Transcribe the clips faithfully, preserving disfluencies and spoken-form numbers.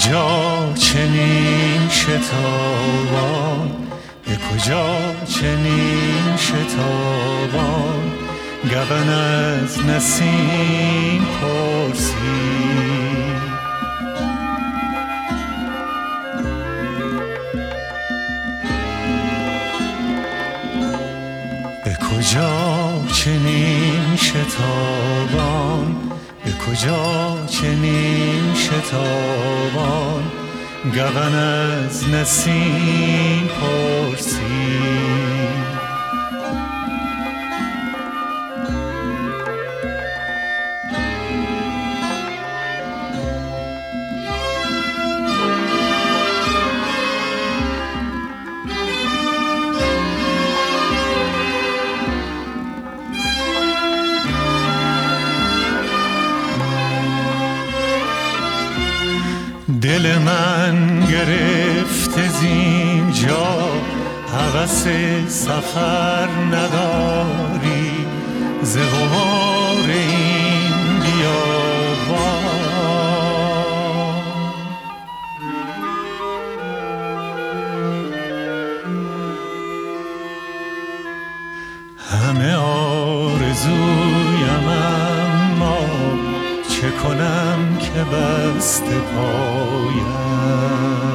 کجا چنین شتابان، به کجا چنین شتابان، گون از نسیم پرسی. به کجا چنین شتابان، به کجا چنین شتابان، گون از نسیم پرسی. دل من گرفته زین جا، هوس سفر نداری، ز غبار این بیابان. همه آرزویم اما چه کنم که بسته پایم.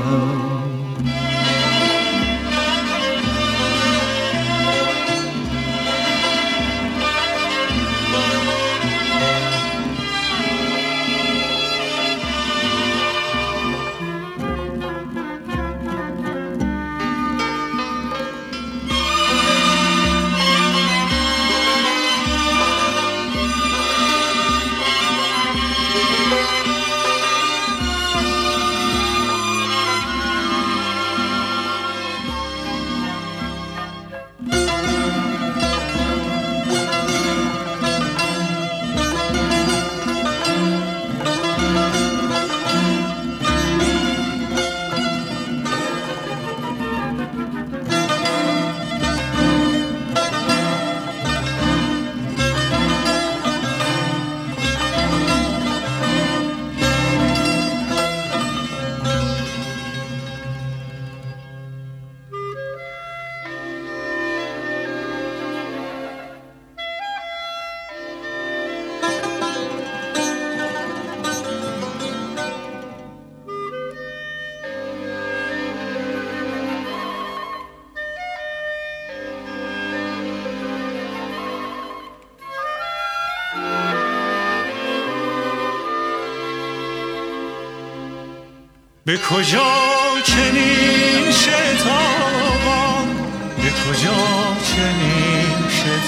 به کجا چنین شتابان، به کجا چنین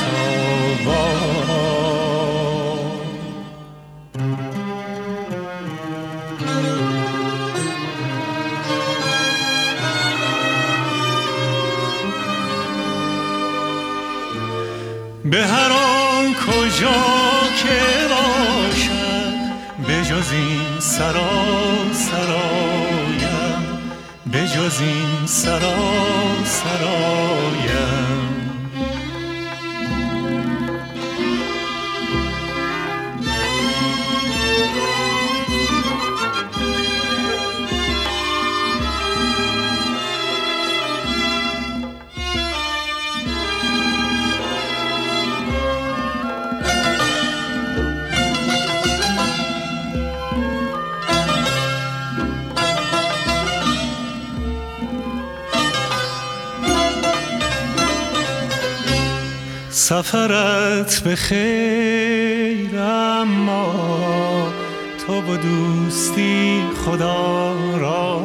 شتابان. به هر آن کجا که باشد، به جز این سرا سرایم، به جز این سرا سرایم. سفرت به خیر اما تو با دوستی خدا را،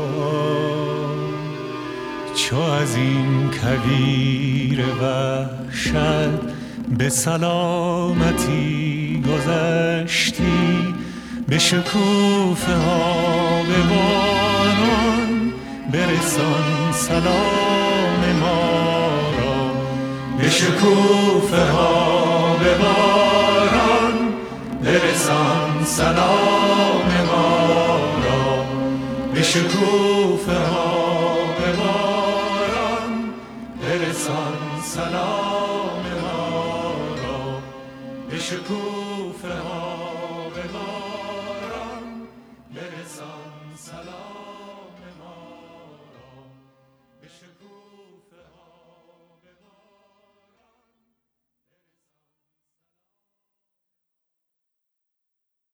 چو از این کویر وحشت به سلامتی گذشتی. به شکوفه ها به باران برسان سلام ما را، به شکوفه ها به باران برسان سلام ما را، به شکوفه ها به باران برسان سلام ما را، به شکوفه